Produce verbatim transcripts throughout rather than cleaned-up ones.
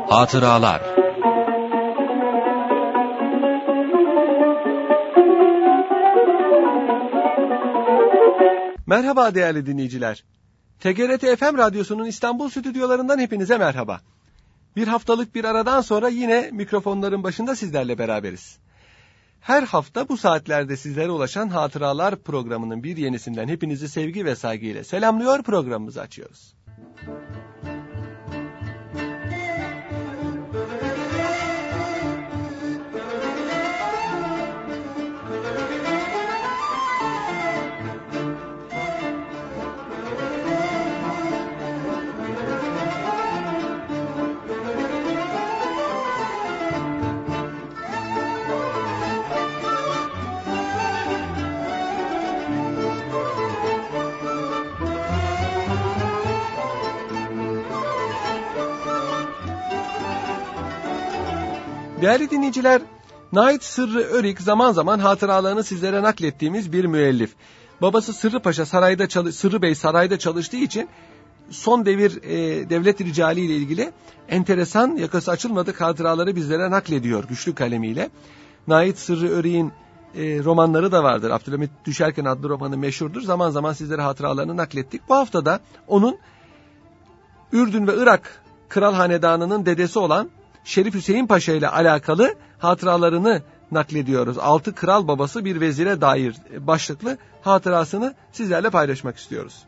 Hatıralar. Merhaba değerli dinleyiciler. T G R T F M Radyosu'nun İstanbul stüdyolarından hepinize merhaba. Bir haftalık bir aradan sonra yine mikrofonların başında sizlerle beraberiz. Her hafta bu saatlerde sizlere ulaşan Hatıralar programının bir yenisinden hepinizi sevgi ve saygıyla selamlıyor, programımızı açıyoruz. Değerli dinleyiciler, Nait Sırrı Örik zaman zaman hatıralarını sizlere naklettiğimiz bir müellif. Babası Sırrı Paşa sarayda çalış, Sırrı Bey sarayda çalıştığı için son devir e, devlet ricali ile ilgili enteresan, yakası açılmadık hatıraları bizlere naklediyor güçlü kalemiyle. Nait Sırrı Örik'in e, romanları da vardır. Abdülhamit Düşerken adlı romanı meşhurdur. Zaman zaman sizlere hatıralarını naklettik. Bu hafta da onun Ürdün ve Irak Kral Hanedanı'nın dedesi olan Şerif Hüseyin Paşa ile alakalı hatıralarını naklediyoruz. Altı kral babası bir vezire dair başlıklı hatırasını sizlerle paylaşmak istiyoruz.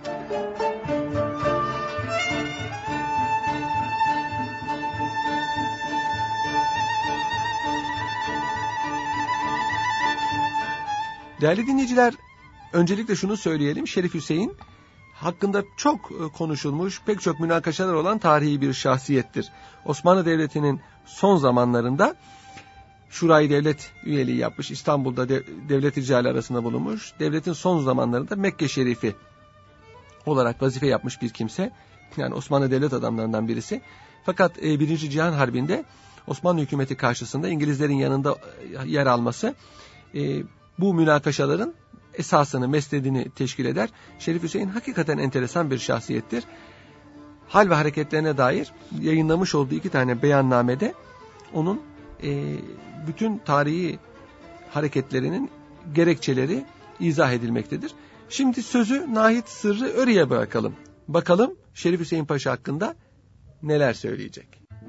Değerli dinleyiciler, öncelikle şunu söyleyelim. Şerif Hüseyin hakkında çok konuşulmuş, pek çok münakaşalar olan tarihi bir şahsiyettir. Osmanlı Devleti'nin son zamanlarında Şurayı Devlet üyeliği yapmış, İstanbul'da de, devlet ricali arasında bulunmuş. Devletin son zamanlarında Mekke Şerifi olarak vazife yapmış bir kimse. Yani Osmanlı devlet adamlarından birisi. Fakat e, Birinci Cihan Harbi'nde Osmanlı hükümeti karşısında İngilizlerin yanında yer alması e, bu münakaşaların esasını, mesnedini teşkil eder. Şerif Hüseyin hakikaten enteresan bir şahsiyettir. Hal ve hareketlerine dair yayınlamış olduğu iki tane beyannamede onun e, bütün tarihi hareketlerinin gerekçeleri izah edilmektedir. Şimdi sözü Nait Sırrı Örik'e bırakalım. Bakalım Şerif Hüseyin Paşa hakkında neler söyleyecek.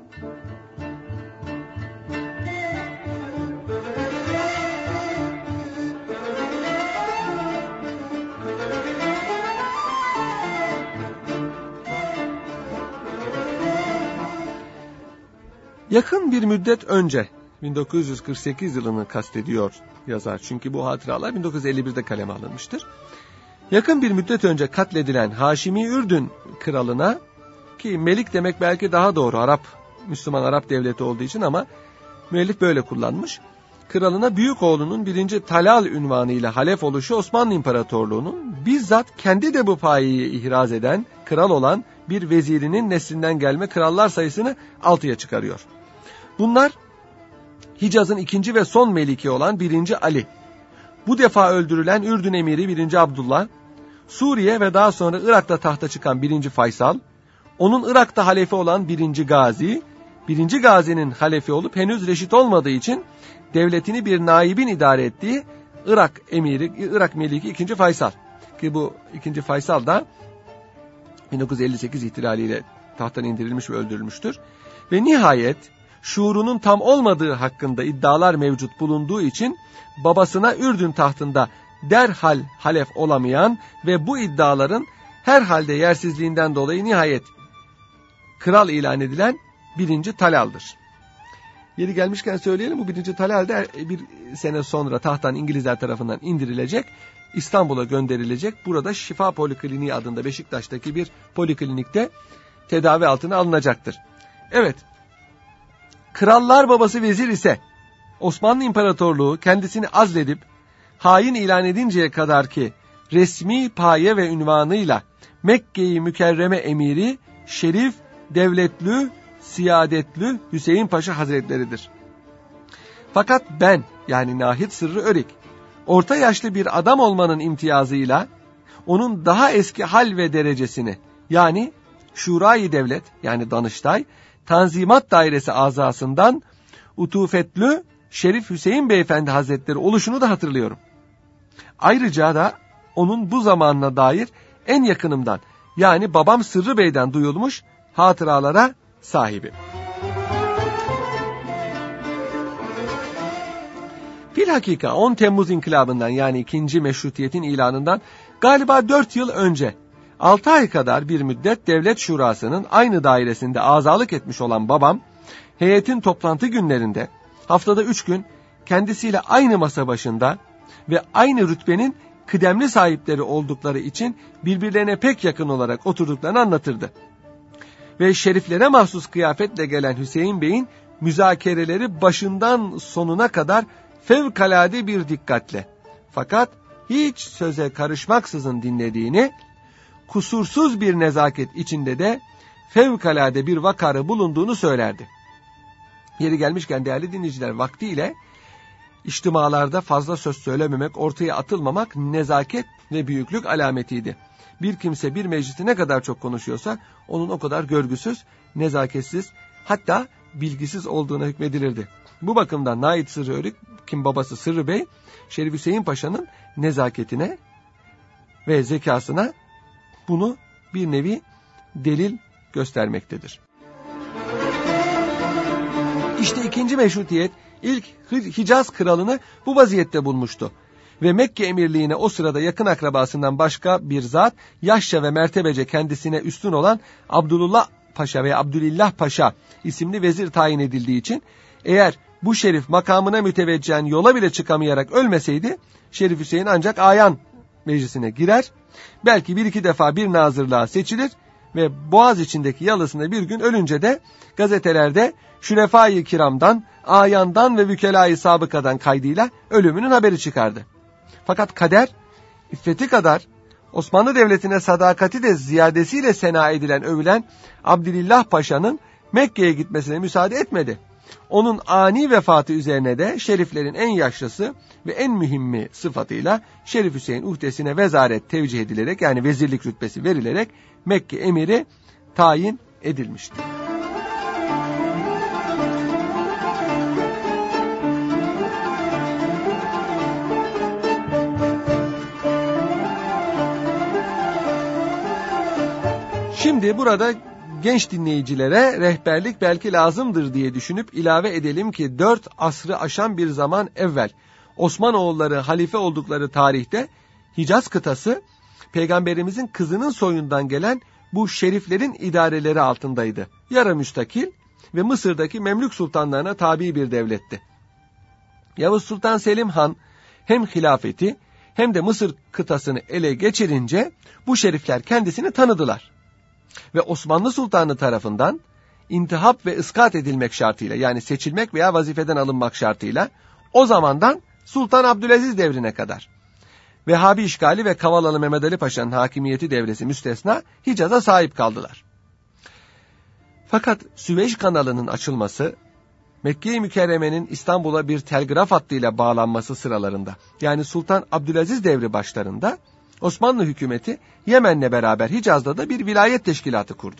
Yakın bir müddet önce, bin dokuz yüz kırk sekiz yılını kastediyor yazar. Çünkü bu hatıralar bin dokuz yüz elli birde kaleme alınmıştır. Yakın bir müddet önce katledilen Haşimi Ürdün kralına, ki Melik demek belki daha doğru, Arap, Müslüman Arap devleti olduğu için, ama müellif böyle kullanmış. Kralına büyük oğlunun birinci Talal ünvanıyla halef oluşu Osmanlı İmparatorluğu'nun bizzat kendi de bu payeyi ihraz eden kral olan bir vezirinin neslinden gelme krallar sayısını altıya çıkarıyor. Bunlar Hicaz'ın ikinci ve son meliki olan birinci Ali, bu defa öldürülen Ürdün emiri birinci Abdullah, Suriye ve daha sonra Irak'ta tahta çıkan birinci Faysal, onun Irak'ta halefi olan birinci Gazi, birinci Gazi'nin halefi olup henüz reşit olmadığı için devletini bir naibin idare ettiği Irak emiri, Irak meliki ikinci Faysal, ki bu ikinci Faysal da bin dokuz yüz elli sekiz ihtilaliyle tahttan indirilmiş ve öldürülmüştür. Ve nihayet şuurunun tam olmadığı hakkında iddialar mevcut bulunduğu için babasına Ürdün tahtında derhal halef olamayan ve bu iddiaların herhalde yersizliğinden dolayı nihayet kral ilan edilen birinci Talal'dır. Yeri gelmişken söyleyelim, bu birinci Talal de bir sene sonra tahttan İngilizler tarafından indirilecek, İstanbul'a gönderilecek. Burada Şifa Polikliniği adında Beşiktaş'taki bir poliklinikte tedavi altına alınacaktır. Evet, krallar babası vezir ise Osmanlı İmparatorluğu kendisini azledip hain ilan edinceye kadar ki resmi paye ve ünvanıyla Mekke-i Mükerreme emiri Şerif Devletlü Siyadetli Hüseyin Paşa Hazretleridir. Fakat ben, yani Nait Sırrı Örik, orta yaşlı bir adam olmanın imtiyazıyla onun daha eski hal ve derecesini, yani Şurayı Devlet, yani Danıştay, Tanzimat Dairesi azasından Utufetlü Şerif Hüseyin Beyefendi Hazretleri oluşunu da hatırlıyorum. Ayrıca da onun bu zamanına dair en yakınımdan, yani babam Sırrı Bey'den duyulmuş hatıralara sahibim. Bilhakika on Temmuz İnkılabı'ndan, yani ikinci meşrutiyetin ilanından galiba dört yıl önce altı ay kadar bir müddet Devlet Şurası'nın aynı dairesinde azalık etmiş olan babam, heyetin toplantı günlerinde haftada üç gün kendisiyle aynı masa başında ve aynı rütbenin kıdemli sahipleri oldukları için birbirlerine pek yakın olarak oturduklarını anlatırdı. Ve şeriflere mahsus kıyafetle gelen Hüseyin Bey'in müzakereleri başından sonuna kadar fevkalade bir dikkatle, fakat hiç söze karışmaksızın dinlediğini, kusursuz bir nezaket içinde de fevkalade bir vakarı bulunduğunu söylerdi. Yeri gelmişken değerli dinleyiciler, vaktiyle içtimalarda fazla söz söylememek, ortaya atılmamak nezaket ve büyüklük alametiydi. Bir kimse bir mecliste ne kadar çok konuşuyorsa onun o kadar görgüsüz, nezaketsiz, hatta bilgisiz olduğuna hükmedilirdi. Bu bakımdan Nait Sırrı Örük, kim babası Sırrı Bey, Şerif Hüseyin Paşa'nın nezaketine ve zekasına bunu bir nevi delil göstermektedir. İşte ikinci meşrutiyet ilk Hicaz kralını bu vaziyette bulmuştu. Ve Mekke emirliğine o sırada yakın akrabasından başka bir zat, yaşça ve mertebece kendisine üstün olan Abdullah Paşa ve Abdülillah Paşa isimli vezir tayin edildiği için, eğer bu şerif makamına müteveccihen yola bile çıkamayarak ölmeseydi, Şerif Hüseyin ancak ayan meclisine girer, belki bir iki defa bir nazırlığa seçilir ve Boğaz içindeki yalısında bir gün ölünce de gazetelerde Şürefai Kiram'dan, ayandan ve vükela-i sabıkadan kaydıyla ölümünün haberi çıkardı. Fakat kader, iffeti kadar Osmanlı Devleti'ne sadakati de ziyadesiyle sena edilen, övülen Abdülillah Paşa'nın Mekke'ye gitmesine müsaade etmedi. Onun ani vefatı üzerine de şeriflerin en yaşlısı ve en mühimmi sıfatıyla Şerif Hüseyin uhdesine vezaret tevcih edilerek, yani vezirlik rütbesi verilerek Mekke emiri tayin edilmişti. Şimdi burada genç dinleyicilere rehberlik belki lazımdır diye düşünüp ilave edelim ki dört asrı aşan bir zaman evvel Osmanoğulları halife oldukları tarihte Hicaz kıtası Peygamberimizin kızının soyundan gelen bu şeriflerin idareleri altındaydı. Yarı müstakil ve Mısır'daki Memlük sultanlarına tabi bir devletti. Yavuz Sultan Selim Han hem hilafeti hem de Mısır kıtasını ele geçirince bu şerifler kendisini tanıdılar. Ve Osmanlı Sultanı tarafından intihap ve ıskat edilmek şartıyla, yani seçilmek veya vazifeden alınmak şartıyla o zamandan Sultan Abdülaziz devrine kadar Vehhabi işgali ve Kavalalı Mehmed Ali Paşa'nın hakimiyeti devresi müstesna Hicaz'a sahip kaldılar. Fakat Süveyş kanalının açılması, Mekke-i Mükerreme'nin İstanbul'a bir telgraf hattıyla bağlanması sıralarında, yani Sultan Abdülaziz devri başlarında Osmanlı hükümeti Yemen'le beraber Hicaz'da da bir vilayet teşkilatı kurdu.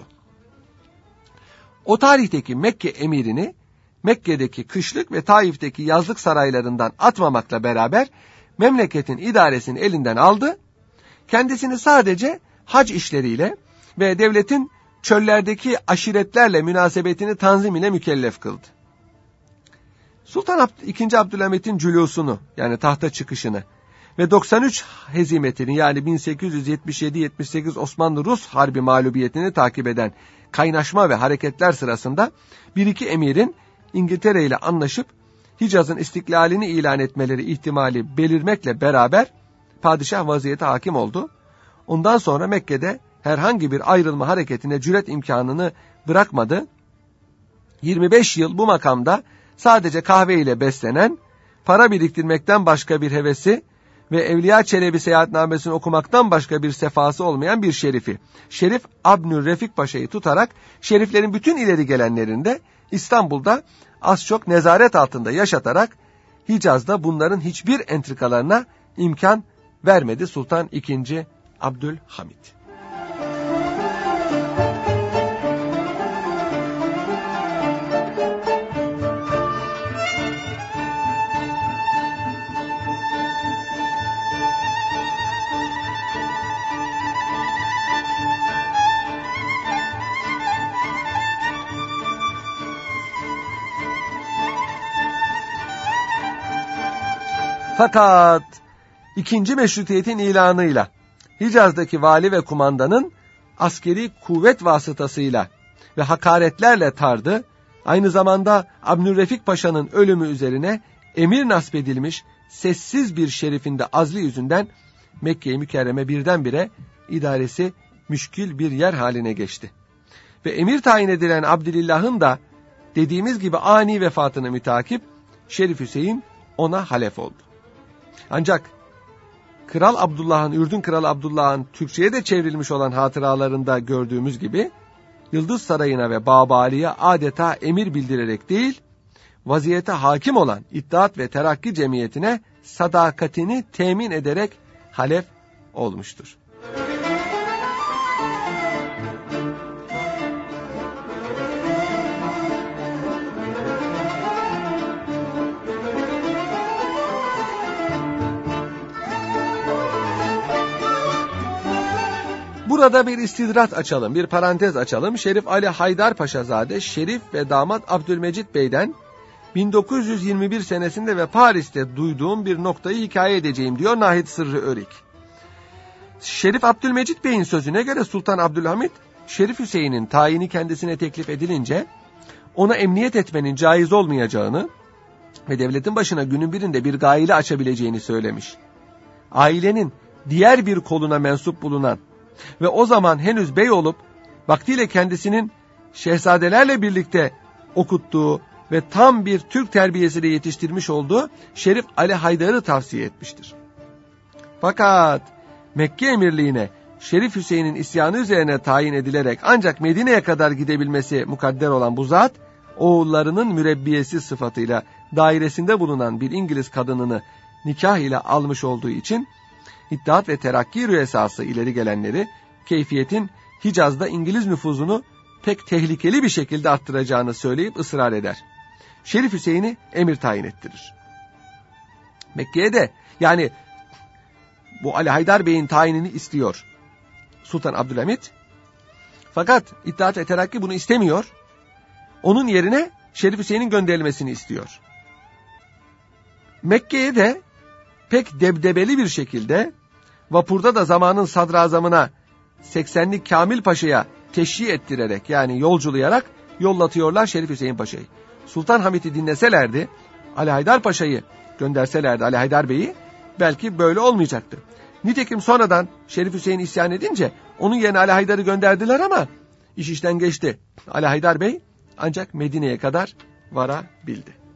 O tarihteki Mekke emirini Mekke'deki kışlık ve Taif'teki yazlık saraylarından atmamakla beraber memleketin idaresini elinden aldı, kendisini sadece hac işleriyle ve devletin çöllerdeki aşiretlerle münasebetini tanzim ile mükellef kıldı. Sultan ikinci. Abdülhamit'in cülusunu, yani tahta çıkışını ve doksan üç hezimetini, yani bin sekiz yüz yetmiş yedi yetmiş sekiz Osmanlı-Rus harbi mağlubiyetini takip eden kaynaşma ve hareketler sırasında bir iki emirin İngiltere ile anlaşıp Hicaz'ın istiklalini ilan etmeleri ihtimali belirmekle beraber padişah vaziyete hakim oldu. Ondan sonra Mekke'de herhangi bir ayrılma hareketine cüret imkanını bırakmadı. yirmi beş yıl bu makamda sadece kahve ile beslenen, para biriktirmekten başka bir hevesi ve Evliya Çelebi seyahatnamesini okumaktan başka bir sefası olmayan bir şerifi, Şerif Abdülrefik Paşa'yı tutarak şeriflerin bütün ileri gelenlerinde İstanbul'da az çok nezaret altında yaşatarak Hicaz'da bunların hiçbir entrikalarına imkan vermedi Sultan ikinci. Abdülhamit. Fakat ikinci meşrutiyetin ilanıyla Hicaz'daki vali ve kumandanın askeri kuvvet vasıtasıyla ve hakaretlerle tardı, aynı zamanda Abdülrefik Paşa'nın ölümü üzerine emir nasbedilmiş sessiz bir şerifin de azli yüzünden Mekke-i Mükerreme birdenbire idaresi müşkil bir yer haline geçti. Ve emir tayin edilen Abdülillah'ın da dediğimiz gibi ani vefatını mütakip Şerif Hüseyin ona halef oldu. Ancak Kral Abdullah'ın, Ürdün Kralı Abdullah'ın Türkçe'ye de çevrilmiş olan hatıralarında gördüğümüz gibi Yıldız Sarayı'na ve Babali'ye adeta emir bildirerek değil, vaziyete hakim olan İttihat ve Terakki Cemiyeti'ne sadakatini temin ederek halef olmuştur. Burada bir istidrat açalım, bir parantez açalım. Şerif Ali Haydar Paşazade, Şerif ve damat Abdülmecit Bey'den bin dokuz yüz yirmi bir senesinde ve Paris'te duyduğum bir noktayı hikaye edeceğim diyor Nahit Sırrı Örik. Şerif Abdülmecit Bey'in sözüne göre Sultan Abdülhamit, Şerif Hüseyin'in tayini kendisine teklif edilince ona emniyet etmenin caiz olmayacağını ve devletin başına günün birinde bir gaile açabileceğini söylemiş. Ailenin diğer bir koluna mensup bulunan ve o zaman henüz bey olup vaktiyle kendisinin şehzadelerle birlikte okuttuğu ve tam bir Türk terbiyesiyle yetiştirmiş olduğu Şerif Ali Haydar'ı tavsiye etmiştir. Fakat Mekke emirliğine Şerif Hüseyin'in isyanı üzerine tayin edilerek ancak Medine'ye kadar gidebilmesi mukadder olan bu zat, oğullarının mürebbiyesi sıfatıyla dairesinde bulunan bir İngiliz kadınını nikah ile almış olduğu için İttihat ve Terakki rüyesası ileri gelenleri keyfiyetin Hicaz'da İngiliz nüfuzunu pek tehlikeli bir şekilde arttıracağını söyleyip ısrar eder. Şerif Hüseyin'i emir tayin ettirir. Mekke'ye de yani bu Ali Haydar Bey'in tayinini istiyor Sultan Abdülhamit. Fakat İttihat ve Terakki bunu istemiyor. Onun yerine Şerif Hüseyin'in gönderilmesini istiyor. Mekke'ye de pek debdebeli bir şekilde vapurda da zamanın sadrazamına seksenlik Kamil Paşa'ya teşhi ettirerek yani yolculayarak yollatıyorlar Şerif Hüseyin Paşa'yı. Sultan Hamit'i dinleselerdi, Ali Haydar Paşa'yı gönderselerdi, Ali Haydar Bey'i, belki böyle olmayacaktı. Nitekim sonradan Şerif Hüseyin isyan edince onun yerine Ali Haydar'ı gönderdiler ama iş işten geçti. Ali Haydar Bey ancak Medine'ye kadar varabildi.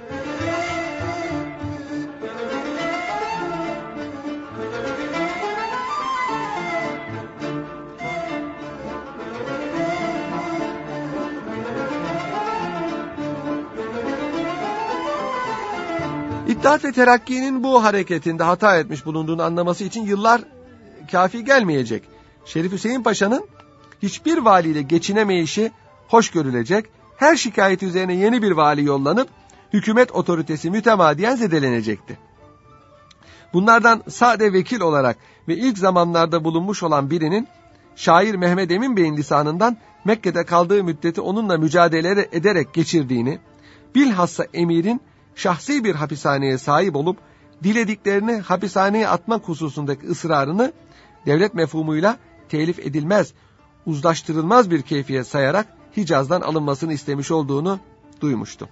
İttihat ve Terakki'nin bu hareketinde hata etmiş bulunduğunu anlaması için yıllar kafi gelmeyecek. Şerif Hüseyin Paşa'nın hiçbir valiyle geçinemeyişi hoş görülecek, her şikayet üzerine yeni bir vali yollanıp hükümet otoritesi mütemadiyen zedelenecekti. Bunlardan sade vekil olarak ve ilk zamanlarda bulunmuş olan birinin şair Mehmet Emin Bey'in lisanından Mekke'de kaldığı müddeti onunla mücadele ederek geçirdiğini, bilhassa emirin şahsi bir hapishaneye sahip olup dilediklerini hapishaneye atmak hususundaki ısrarını devlet mefhumuyla telif edilmez, uzlaştırılmaz bir keyfiyet sayarak Hicaz'dan alınmasını istemiş olduğunu duymuştum.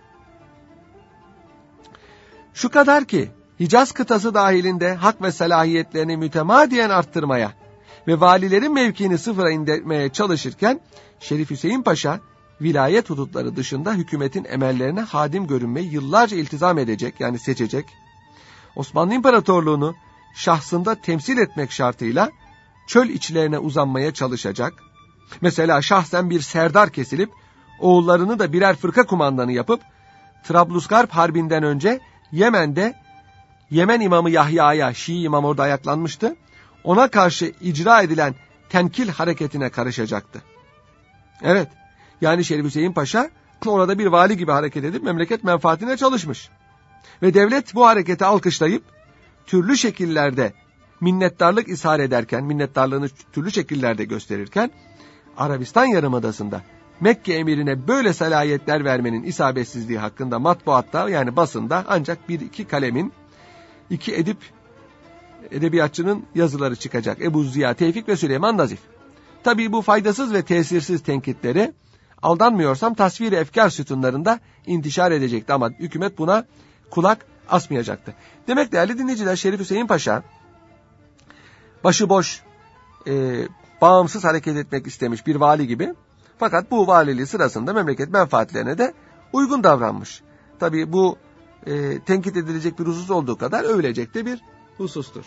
Şu kadar ki Hicaz kıtası dahilinde hak ve salahiyetlerini mütemadiyen arttırmaya ve valilerin mevkiini sıfıra indirmeye çalışırken Şerif Hüseyin Paşa vilayet hudutları dışında hükümetin emellerine hadim görünmeyi yıllarca iltizam edecek, yani seçecek. Osmanlı İmparatorluğunu şahsında temsil etmek şartıyla çöl içlerine uzanmaya çalışacak. Mesela şahsen bir serdar kesilip oğullarını da birer fırka kumandanı yapıp Trablusgarp Harbi'nden önce Yemen'de Yemen imamı Yahya'ya, Şii imam orada ayaklanmıştı, ona karşı icra edilen tenkil hareketine karışacaktı. Evet, yani Şerif Hüseyin Paşa orada bir vali gibi hareket edip memleket menfaatine çalışmış. Ve devlet bu hareketi alkışlayıp türlü şekillerde minnettarlık ishar ederken, minnettarlığını türlü şekillerde gösterirken Arabistan Yarımadası'nda Mekke emirine böyle salahiyetler vermenin isabetsizliği hakkında matbuatta, yani basında ancak bir iki kalemin iki edip edebiyatçının yazıları çıkacak. Ebu Ziya Tevfik ve Süleyman Nazif. Tabii bu faydasız ve tesirsiz tenkitleri aldanmıyorsam tasvir-i efkar sütunlarında intişar edecekti ama hükümet buna kulak asmayacaktı. Demek değerli dinleyiciler, Şerif Hüseyin Paşa başıboş, e, bağımsız hareket etmek istemiş bir vali gibi. Fakat bu valiliği sırasında memleket menfaatlerine de uygun davranmış. Tabii bu e, tenkit edilecek bir husus olduğu kadar övülecek de bir husustur.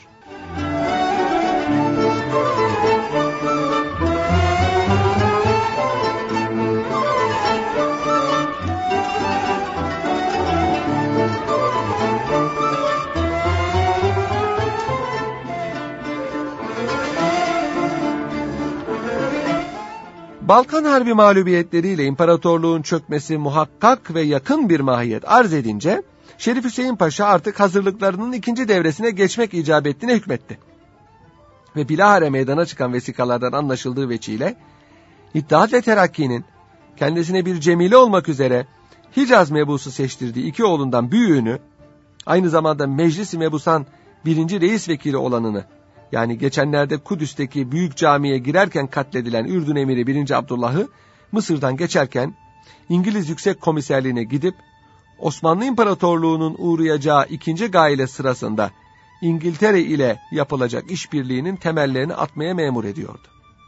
Balkan Harbi mağlubiyetleriyle imparatorluğun çökmesi muhakkak ve yakın bir mahiyet arz edince Şerif Hüseyin Paşa artık hazırlıklarının ikinci devresine geçmek icap ettiğine hükmetti. Ve bilahare meydana çıkan vesikalardan anlaşıldığı veçiyle İttihat ve Terakki'nin kendisine bir cemile olmak üzere Hicaz mebusu seçtirdiği iki oğlundan büyüğünü, aynı zamanda Meclis-i Mebusan birinci reis vekili olanını, yani geçenlerde Kudüs'teki büyük camiye girerken katledilen Ürdün emiri birinci Abdullah'ı Mısır'dan geçerken İngiliz Yüksek Komiserliğine gidip Osmanlı İmparatorluğu'nun uğrayacağı ikinci gaile sırasında İngiltere ile yapılacak işbirliğinin temellerini atmaya memur ediyordu.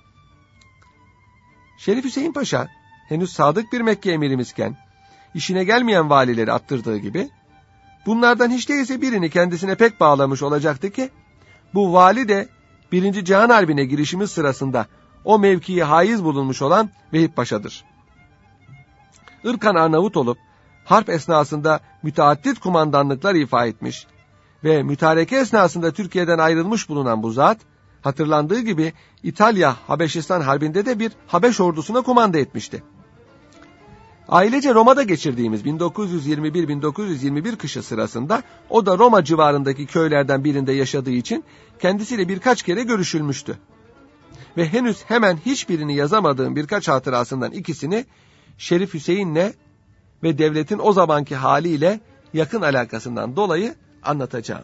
Şerif Hüseyin Paşa henüz sadık bir Mekke emirimizken işine gelmeyen valileri attırdığı gibi bunlardan hiç değilse birini kendisine pek bağlamış olacaktı ki bu vali de birinci Cihan Harbi'ne girişimiz sırasında o mevkiye haiz bulunmuş olan Vehip Paşa'dır. Irkan Arnavut olup harp esnasında müteaddit kumandanlıklar ifa etmiş ve mütareke esnasında Türkiye'den ayrılmış bulunan bu zat, hatırlandığı gibi İtalya-Habeşistan Harbi'nde de bir Habeş ordusuna kumanda etmişti. Ailece Roma'da geçirdiğimiz bin dokuz yüz yirmi bir bin dokuz yüz yirmi bir kışı sırasında o da Roma civarındaki köylerden birinde yaşadığı için kendisiyle birkaç kere görüşülmüştü. Ve henüz hemen hiçbirini yazamadığım birkaç hatırasından ikisini Şerif Hüseyin'le ve devletin o zamanki haliyle yakın alakasından dolayı anlatacağım.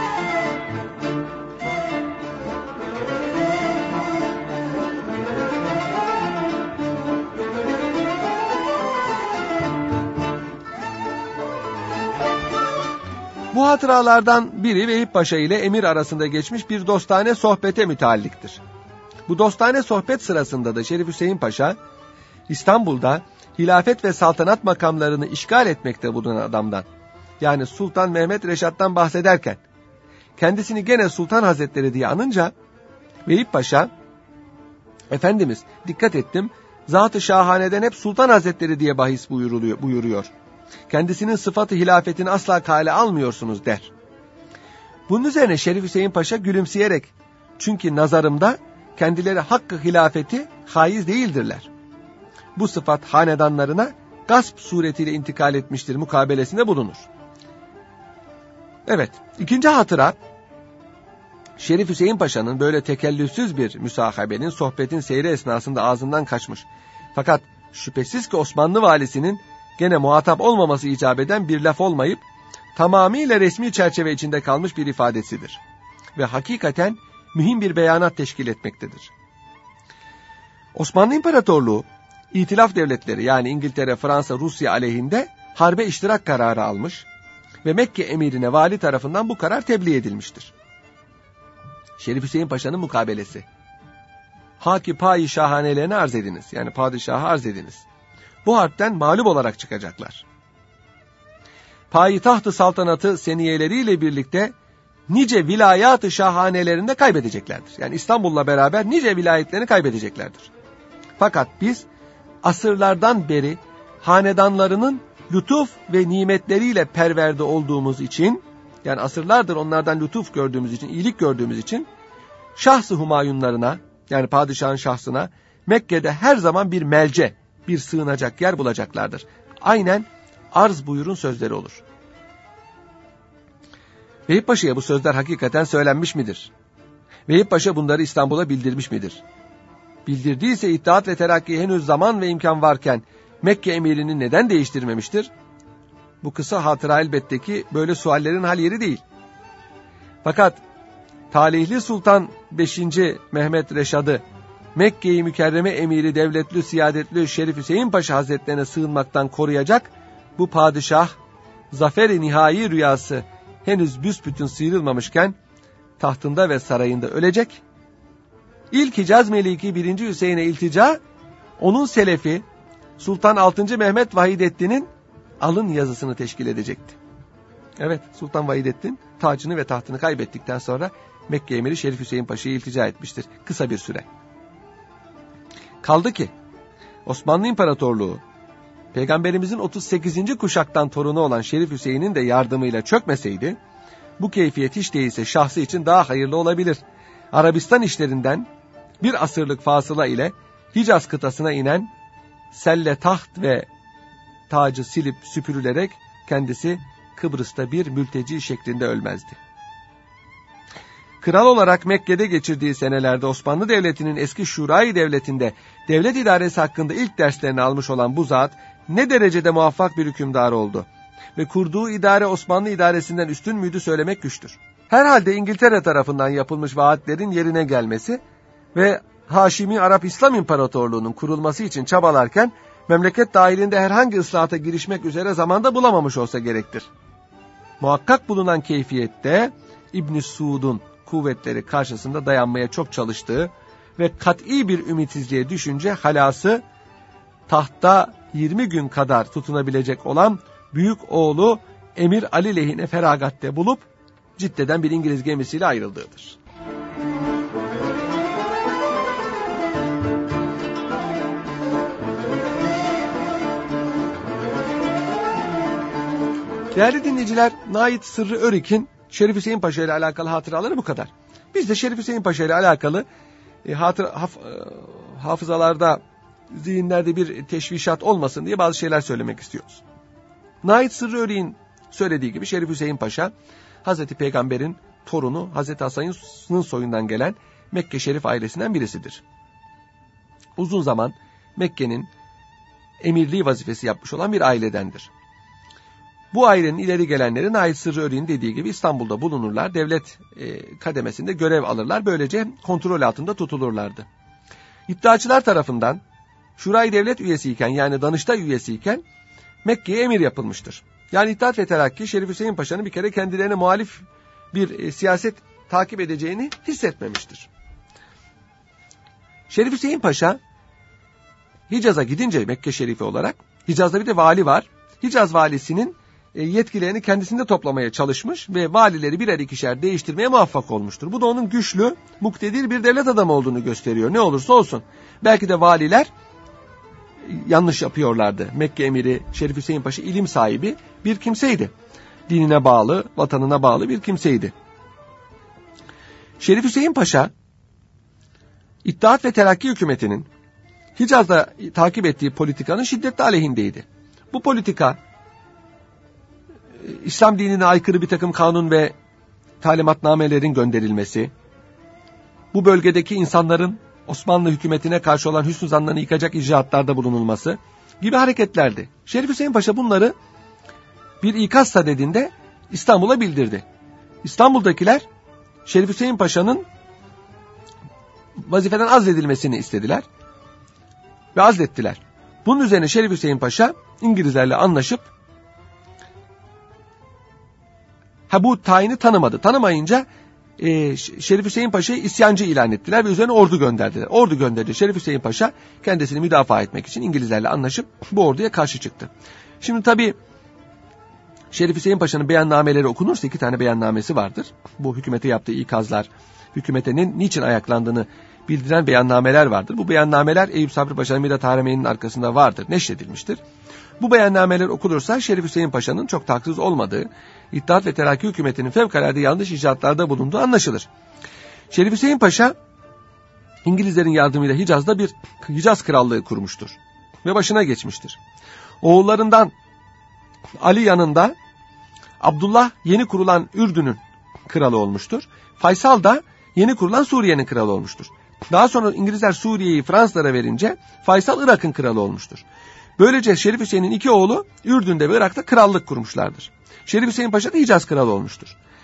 Bu hatıralardan biri Vehip Paşa ile emir arasında geçmiş bir dostane sohbete mütealliktir. Bu dostane sohbet sırasında da Şerif Hüseyin Paşa, İstanbul'da hilafet ve saltanat makamlarını işgal etmekte bulunan adamdan, yani Sultan Mehmet Reşat'tan bahsederken, kendisini gene Sultan Hazretleri diye anınca, Vehip Paşa, Efendimiz dikkat ettim, Zat-ı Şahane'den hep Sultan Hazretleri diye bahis buyuruluyor, buyuruyor. Kendisinin sıfatı hilafetini asla kale almıyorsunuz der. Bunun üzerine Şerif Hüseyin Paşa gülümseyerek, çünkü nazarımda kendileri hakkı hilafeti haiz değildirler. Bu sıfat hanedanlarına gasp suretiyle intikal etmiştir mukabelesinde bulunur. Evet, ikinci hatıra, Şerif Hüseyin Paşa'nın böyle tekellüfsüz bir müsahabenin, sohbetin seyri esnasında ağzından kaçmış. Fakat şüphesiz ki Osmanlı valisinin gene muhatap olmaması icap eden bir laf olmayıp, tamamıyla resmi çerçeve içinde kalmış bir ifadesidir. Ve hakikaten mühim bir beyanat teşkil etmektedir. Osmanlı İmparatorluğu, İtilaf devletleri yani İngiltere, Fransa, Rusya aleyhinde harbe iştirak kararı almış ve Mekke emirine vali tarafından bu karar tebliğ edilmiştir. Şerif Hüseyin Paşa'nın mukabelesi. Haki payi şahanelerini arz ediniz, yani padişahı arz ediniz. Bu harpten mağlup olarak çıkacaklar. Payitaht-ı saltanatı seniyeleriyle birlikte nice vilayat-ı şahanelerinde kaybedeceklerdir. Yani İstanbul'la beraber nice vilayetlerini kaybedeceklerdir. Fakat biz asırlardan beri hanedanlarının lütuf ve nimetleriyle perverde olduğumuz için, yani asırlardır onlardan lütuf gördüğümüz için, iyilik gördüğümüz için, şahs-ı humayunlarına, yani padişahın şahsına Mekke'de her zaman bir melce, bir sığınacak yer bulacaklardır. Aynen arz buyurun sözleri olur. Vehip Paşa'ya bu sözler hakikaten söylenmiş midir? Vehip Paşa bunları İstanbul'a bildirmiş midir? Bildirdiyse İttihat ve Terakki henüz zaman ve imkan varken Mekke emirini neden değiştirmemiştir? Bu kısa hatıra elbette ki böyle suallerin hal yeri değil. Fakat talihli Sultan beşinci. Mehmet Reşad'ı Mekke-i Mükerreme emiri devletli siyadetli Şerif Hüseyin Paşa Hazretlerine sığınmaktan koruyacak bu padişah zafer-i nihai rüyası henüz büsbütün sıyrılmamışken tahtında ve sarayında ölecek. İlk Hicaz Meliki birinci. Hüseyin'e iltica onun selefi Sultan altıncı. Mehmet Vahidettin'in alın yazısını teşkil edecekti. Evet, Sultan Vahidettin tacını ve tahtını kaybettikten sonra Mekke emiri Şerif Hüseyin Paşa'ya iltica etmiştir kısa bir süre. Kaldı ki Osmanlı İmparatorluğu Peygamberimizin otuz sekizinci kuşaktan torunu olan Şerif Hüseyin'in de yardımıyla çökmeseydi bu keyfiyet hiç değilse şahsı için daha hayırlı olabilir. Arabistan işlerinden bir asırlık fasıla ile Hicaz kıtasına inen selle taht ve tacı silip süpürülerek kendisi Kıbrıs'ta bir mülteci şeklinde ölmezdi. Kral olarak Mekke'de geçirdiği senelerde Osmanlı Devleti'nin eski Şurayı Devleti'nde devlet idaresi hakkında ilk derslerini almış olan bu zat ne derecede muvaffak bir hükümdar oldu ve kurduğu idare Osmanlı idaresinden üstün müydü söylemek güçtür. Herhalde İngiltere tarafından yapılmış vaatlerin yerine gelmesi ve Haşimi Arap İslam İmparatorluğu'nun kurulması için çabalarken memleket dahilinde herhangi ıslahata girişmek üzere zamanda bulamamış olsa gerektir. Muhakkak bulunan keyfiyette İbn Suud'un kuvvetleri karşısında dayanmaya çok çalıştığı ve kat'i bir ümitsizliğe düşünce halası tahtta yirmi gün kadar tutunabilecek olan büyük oğlu Emir Ali lehine feragatte bulup Cidde'den bir İngiliz gemisiyle ayrıldığıdır. Değerli dinleyiciler, Nait Sırrı Örik'in Şerif Hüseyin Paşa ile alakalı hatıraları bu kadar. Biz de Şerif Hüseyin Paşa ile alakalı e, hatıra, haf, e, hafızalarda, zihinlerde bir teşvişat olmasın diye bazı şeyler söylemek istiyoruz. Nait Sırrı Örik'in söylediği gibi Şerif Hüseyin Paşa, Hazreti Peygamber'in torunu Hazreti Hasan'ın soyundan gelen Mekke Şerif ailesinden birisidir. Uzun zaman Mekke'nin emirliği vazifesi yapmış olan bir ailedendir. Bu ailenin ileri gelenleri Nait Sırrı Örik'in dediği gibi İstanbul'da bulunurlar, devlet e, kademesinde görev alırlar, böylece kontrol altında tutulurlardı. İddiaçılar tarafından Şurayı Devlet üyesiyken, yani Danıştay üyesiyken Mekke'ye emir yapılmıştır. Yani İttihat ve Terakki Şerif Hüseyin Paşa'nın bir kere kendilerine muhalif bir e, siyaset takip edeceğini hissetmemiştir. Şerif Hüseyin Paşa Hicaz'a gidince Mekke Şerifi olarak, Hicaz'da bir de vali var. Hicaz valisinin yetkilerini kendisinde toplamaya çalışmış ve valileri birer ikişer değiştirmeye muvaffak olmuştur. Bu da onun güçlü, muktedir bir devlet adamı olduğunu gösteriyor. Ne olursa olsun. Belki de valiler yanlış yapıyorlardı. Mekke emiri Şerif Hüseyin Paşa ilim sahibi bir kimseydi. Dinine bağlı, vatanına bağlı bir kimseydi. Şerif Hüseyin Paşa, İttihat ve Terakki hükümetinin Hicaz'da takip ettiği politikanın şiddetli aleyhindeydi. Bu politika, İslam dinine aykırı bir takım kanun ve talimatnamelerin gönderilmesi, bu bölgedeki insanların Osmanlı hükümetine karşı olan hüsnü zannını yıkacak icraatlarda bulunulması gibi hareketlerdi. Şerif Hüseyin Paşa bunları bir ikaz sadedinde İstanbul'a bildirdi. İstanbul'dakiler Şerif Hüseyin Paşa'nın vazifeden azledilmesini istediler ve azlettiler. Bunun üzerine Şerif Hüseyin Paşa İngilizlerle anlaşıp ha bu tayini tanımadı. Tanımayınca e, Şerif Hüseyin Paşa'yı isyancı ilan ettiler ve üzerine ordu gönderdiler. Ordu gönderdi. Şerif Hüseyin Paşa kendisini müdafaa etmek için İngilizlerle anlaşıp bu orduya karşı çıktı. Şimdi tabii Şerif Hüseyin Paşa'nın beyannameleri okunursa iki tane beyannamesi vardır. Bu hükümete yaptığı ikazlar, hükümetenin niçin ayaklandığını bildiren beyannameler vardır. Bu beyannameler Eyüp Sabri Paşa'nın Midat Haremeyni'nin arkasında vardır, neşredilmiştir. Bu beyannameler okunursa Şerif Hüseyin Paşa'nın çok da haksız olmadığı, İttihat ve Terakki hükümetinin fevkalade yanlış icraatlarda bulunduğu anlaşılır. Şerif Hüseyin Paşa, İngilizlerin yardımıyla Hicaz'da bir Hicaz krallığı kurmuştur ve başına geçmiştir. Oğullarından Ali yanında Abdullah yeni kurulan Ürdün'ün kralı olmuştur. Faysal da yeni kurulan Suriye'nin kralı olmuştur. Daha sonra İngilizler Suriye'yi Fransızlara verince Faysal Irak'ın kralı olmuştur. Böylece Şerif Hüseyin'in iki oğlu Ürdün'de ve Irak'ta krallık kurmuşlardır. Şerif Hüseyin Paşa da Hicaz kralı olmuştur.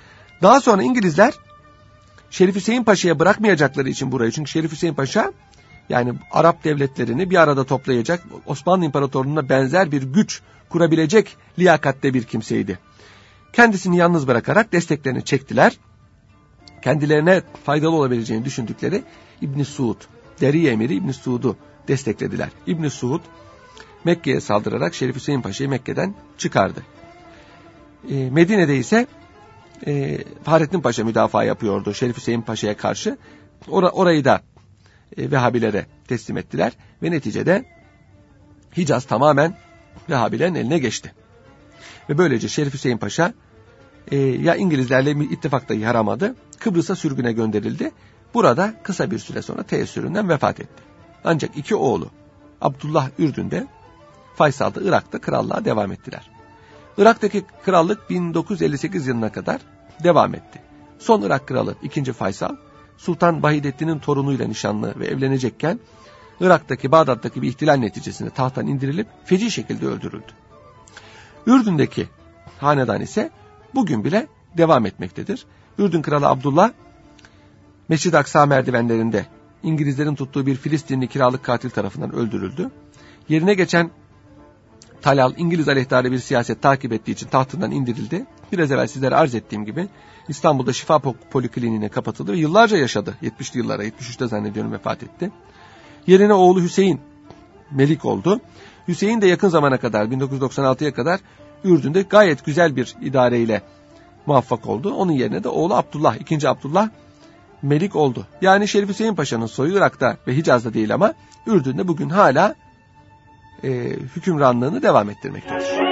Daha sonra İngilizler Şerif Hüseyin Paşa'ya bırakmayacakları için burayı, çünkü Şerif Hüseyin Paşa yani Arap devletlerini bir arada toplayacak, Osmanlı İmparatorluğu'na benzer bir güç kurabilecek liyakatte bir kimseydi. Kendisini yalnız bırakarak desteklerini çektiler. Kendilerine faydalı olabileceğini düşündükleri İbn-i Suud, Deri Emiri İbn-i Suud'u desteklediler. İbn-i Suud Mekke'ye saldırarak Şerif Hüseyin Paşa'yı Mekke'den çıkardı. E, Medine'de ise e, Fahrettin Paşa müdafaa yapıyordu Şerif Hüseyin Paşa'ya karşı. Or orayı da e, Vehhabilere teslim ettiler ve neticede Hicaz tamamen Vehhabilerin eline geçti. Ve böylece Şerif Hüseyin Paşa e, ya İngilizlerle ittifakta yaramadı, Kıbrıs'a sürgüne gönderildi. Burada kısa bir süre sonra teessüründen vefat etti. Ancak iki oğlu Abdullah Ürdün'de, Faysal da Irak'ta krallığa devam ettiler. Irak'taki krallık bin dokuz yüz elli sekiz yılına kadar devam etti. Son Irak kralı ikinci. Faysal, Sultan Vahidettin'in torunuyla nişanlı ve evlenecekken Irak'taki Bağdat'taki bir ihtilal neticesinde tahttan indirilip feci şekilde öldürüldü. Ürdün'deki hanedan ise bugün bile devam etmektedir. Ürdün kralı Abdullah, Mescid-i Aksa merdivenlerinde İngilizlerin tuttuğu bir Filistinli kiralık katil tarafından öldürüldü. Yerine geçen Talal, İngiliz aleyhtarı bir siyaset takip ettiği için tahtından indirildi. Biraz evvel sizlere arz ettiğim gibi İstanbul'da Şifa Polikliniğine kapatıldı ve yıllarca yaşadı. yetmişli yıllara, yetmiş üçte zannediyorum vefat etti. Yerine oğlu Hüseyin Melik oldu. Hüseyin de yakın zamana kadar, bin dokuz yüz doksan altıya kadar Ürdün'de gayet güzel bir idareyle muvaffak oldu. Onun yerine de oğlu Abdullah, ikinci. Abdullah Melik oldu. Yani Şerif Hüseyin Paşa'nın soyu Irak'ta ve Hicaz'da değil ama Ürdün'de bugün hala e, hükümranlığını devam ettirmektedir.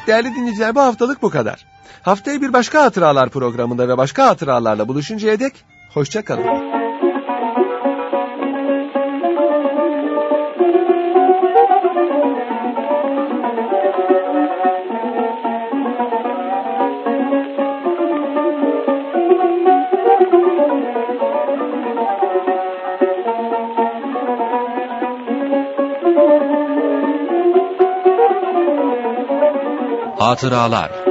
Evet değerli dinleyiciler, bu haftalık bu kadar. Haftaya bir başka hatıralar programında ve başka hatıralarla buluşuncaya dek hoşça kalın. Hatıralar.